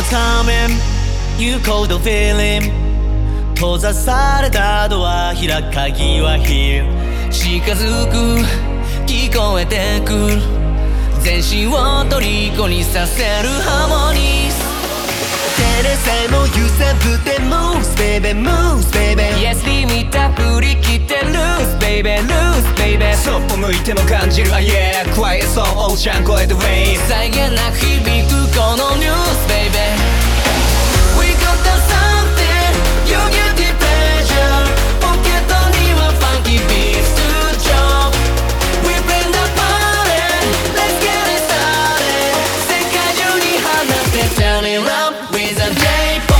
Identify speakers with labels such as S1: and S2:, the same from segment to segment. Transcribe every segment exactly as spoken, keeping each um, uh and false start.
S1: What's coming? You call the feeling 閉ざされたドア開く鍵は Here
S2: 近づく聞こえてくる全身を虜にさせるハーモニー
S1: 手でさえも揺さぶって Moves baby moves baby
S2: Yes リミたっぷりきて Loose baby loose baby
S3: そっぽ向いても感じる Ah yeah Quiet song オーシャン越えて Wave
S2: 際限なく響くこのニュース baby We got the something You get the pleasure ポケットには funky beats to drop We bring the party Let's get it started 世界中に放って Turn it round with a J-pop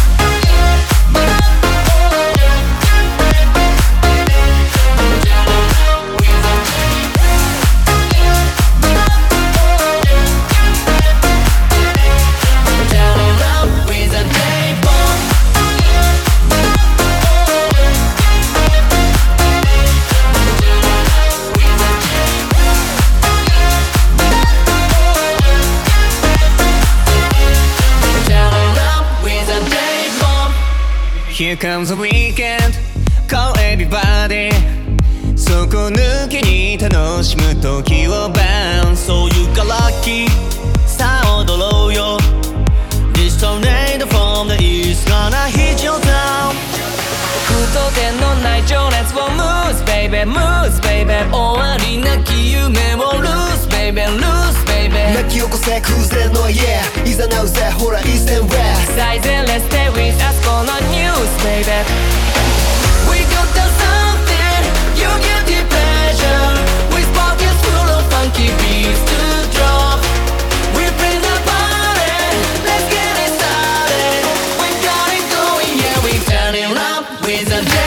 S3: Here comes the weekend Call everybody そこ抜けに楽しむ時を Bounce
S1: So you got lucky さあ踊ろうよ This tornado from the east gonna hit your town
S2: 句読点のない情熱を Moose baby moose baby 終わりなき夢を Lose baby lose baby
S1: 泣き起こせ崩れの Yeah いざなうぜほら East and West
S2: 最善 Let's stay with us この News baby We got the something You get the pleasure With pockets full of funky beats to drop We bring the party Let's get it started We got it going Yeah we turn it up with a